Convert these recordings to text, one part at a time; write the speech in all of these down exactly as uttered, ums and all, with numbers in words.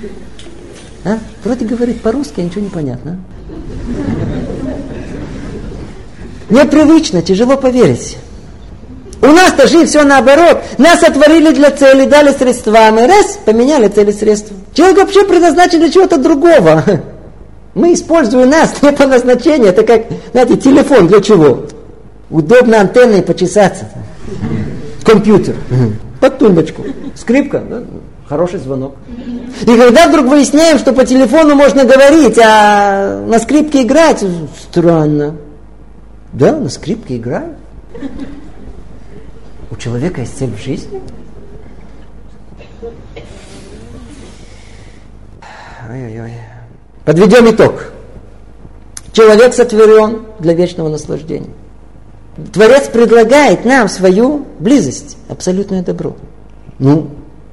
А? Вроде говорит по-русски, а ничего не понятно. Непривычно, тяжело поверить. У нас-то жизнь все наоборот. Нас сотворили для цели, дали средства. Мы раз, поменяли цели средства. Человек вообще предназначен для чего-то другого. Мы используем нас не по назначению. Это как, знаете, телефон для чего? Удобно антенной почесаться. Компьютер. Под тумбочку. Скрипка. Да? Хороший звонок. И когда вдруг выясняем, что по телефону можно говорить, а на скрипке играть, странно. Да, на скрипке играют. У человека есть цель в жизни? Ой-ой-ой. Подведем итог. Человек сотворен для вечного наслаждения. Творец предлагает нам свою близость, абсолютное добро. Ну,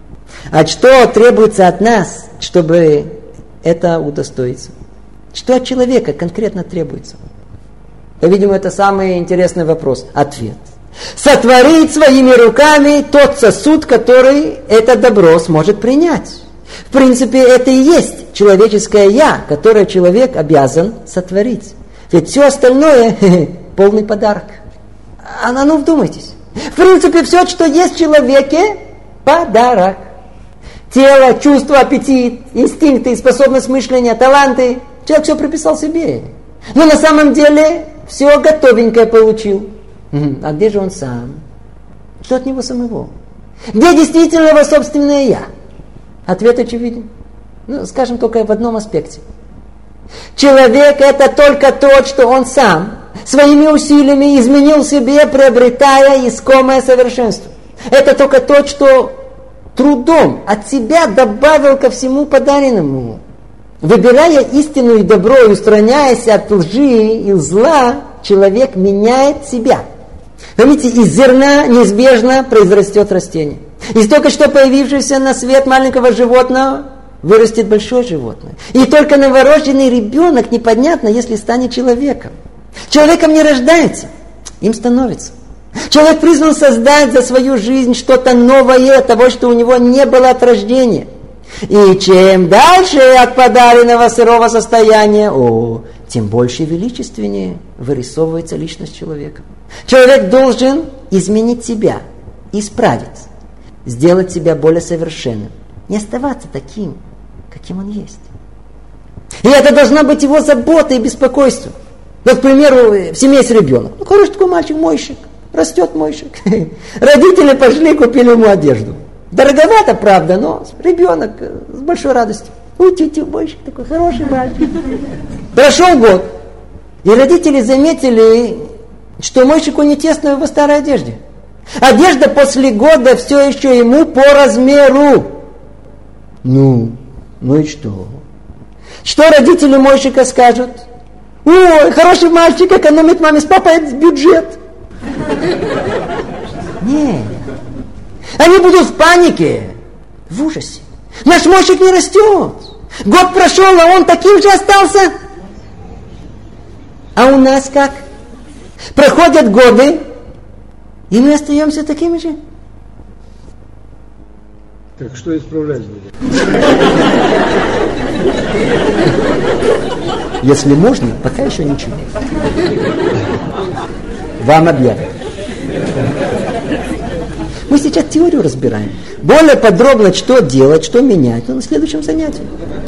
а что требуется от нас, чтобы это удостоиться? Что от человека конкретно требуется? По-видимому, это самый интересный вопрос. Ответ. Сотворить своими руками тот сосуд, который это добро сможет принять. В принципе, это и есть человеческое «я», которое человек обязан сотворить. Ведь все остальное – полный подарок. А ну вдумайтесь. В принципе, все, что есть в человеке – подарок. Тело, чувство, аппетит, инстинкты, способность мышления, таланты – человек все приписал себе. Но на самом деле все готовенькое получил. А где же он сам? Что от него самого? Где действительно его собственное «я»? Ответ очевиден. Ну, скажем только в одном аспекте. Человек – это только тот, что он сам своими усилиями изменил себе, приобретая искомое совершенство. Это только тот, что трудом от себя добавил ко всему подаренному. Выбирая истину и добро и устраняясь от лжи и зла, человек меняет себя. Помните, из зерна неизбежно произрастет растение. Из только что появившегося на свет маленького животного вырастет большое животное. И только новорожденный ребенок непонятно, если станет человеком. Человеком не рождается, им становится. Человек призван создать за свою жизнь что-то новое, того, что у него не было от рождения. И чем дальше от подаренного сырого состояния, о, тем больше и величественнее вырисовывается личность человека. Человек должен изменить себя, исправить, сделать себя более совершенным, не оставаться таким, каким он есть. И это должна быть его забота и беспокойство. Вот, к примеру, в семье есть ребенок. Ну, хороший такой мальчик, мойщик, растет мойщик. Родители пошли, купили ему одежду. Дороговато, правда, но ребенок с большой радостью. Ой, тетя, мойщик такой хороший мальчик. Прошел год, и родители заметили, что мойщику не тесно в его старой одежде. Одежда после года все еще ему по размеру. Ну, ну и что? Что родители мойщика скажут? Ой, хороший мальчик, экономит маме с папой бюджет. Нет. Они будут в панике, в ужасе. Наш мойщик не растет. Год прошел, а он таким же остался. А у нас как? Проходят годы, и мы остаемся такими же. Так что исправлять будем? Если можно, пока еще ничего. Вам объявят. Мы сейчас теорию разбираем. Более подробно, что делать, что менять, но на следующем занятии.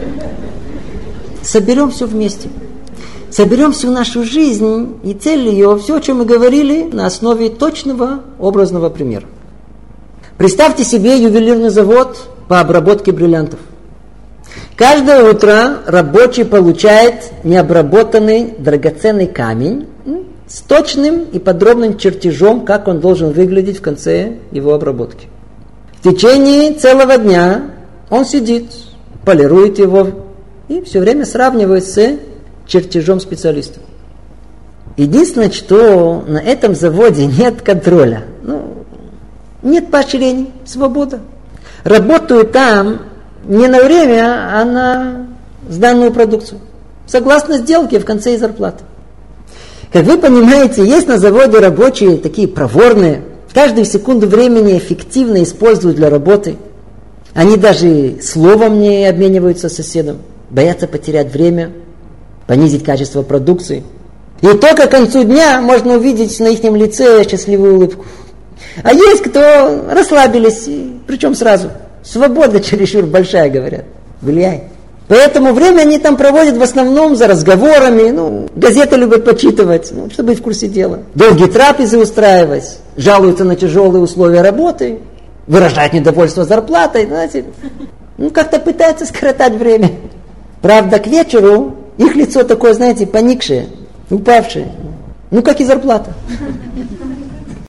Соберем все вместе. Соберем всю нашу жизнь и цель ее, все, о чем мы говорили, на основе точного образного примера. Представьте себе ювелирный завод по обработке бриллиантов. Каждое утро рабочий получает необработанный драгоценный камень с точным и подробным чертежом, как он должен выглядеть в конце его обработки. В течение целого дня он сидит, полирует его и все время сравнивает с чертежом специалиста. Единственное, что на этом заводе нет контроля. Ну, нет поощрений, свобода. Работают там не на время, а на сданную продукцию. Согласно сделке в конце и зарплаты. Как вы понимаете, есть на заводе рабочие такие проворные, каждую секунду времени эффективно используют для работы. Они даже словом не обмениваются с соседом, боятся потерять время, понизить качество продукции. И только к концу дня можно увидеть на их лице счастливую улыбку. А есть кто расслабились, причем сразу. Свобода чересчур большая, говорят, влияет. Поэтому время они там проводят в основном за разговорами, ну, газеты любят почитывать, ну, чтобы быть в курсе дела. Долгие трапезы устраивать, жалуются на тяжелые условия работы, выражают недовольство зарплатой, знаете. Ну, как-то пытаются скоротать время. Правда, к вечеру их лицо такое, знаете, поникшее, упавшее. Ну, как и зарплата.